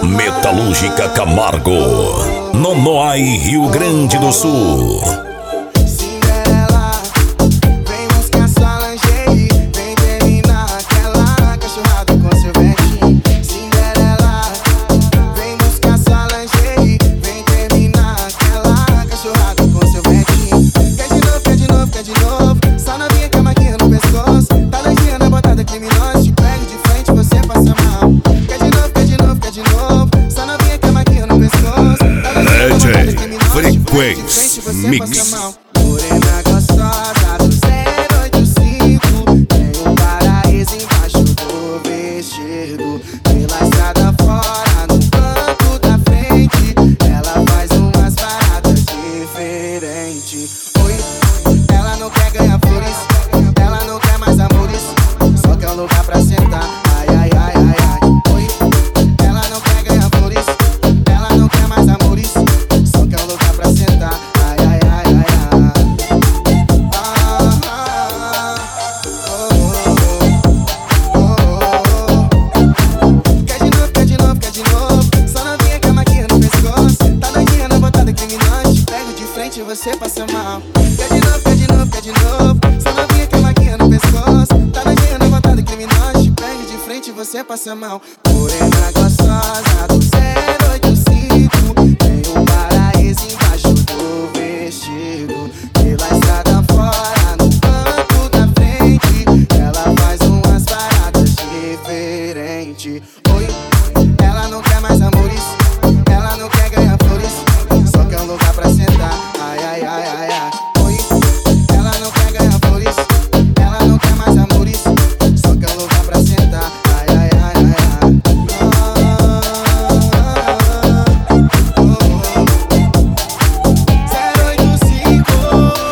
Metalúrgica Camargo, Nonoai, Rio Grande do Sul. Frequência Mix. Morena gostosa do 085, tem um paraíso embaixo do vestido. Pela estrada fora, no banco da frente, ela faz umas paradas diferentes. Oi, ela não quer ganhar flores, ela não quer mais amores, só quer um lugar pra sentar. Ai, ai, ai, ai, ai. Oi, ela não quer ganhar flores, ela não quer mais amores, só quer um lugar pra sentar. Você passa mal. Quer de novo, quer de novo, quer de novo. Só novinha que a maquinha no pescoço. Tá novinha na vontade criminosa. Te pega de frente, você passa mal. Morena gostosa do 085, tem um paraíso embaixo do vestido. Pela estrada fora, no banco da frente, ela faz umas paradas diferentes. Oi, ela não quer mais amores, ela não quer ganhar flores, só quer um lugar pra sentar. Ai, ai, ai, ai, ai.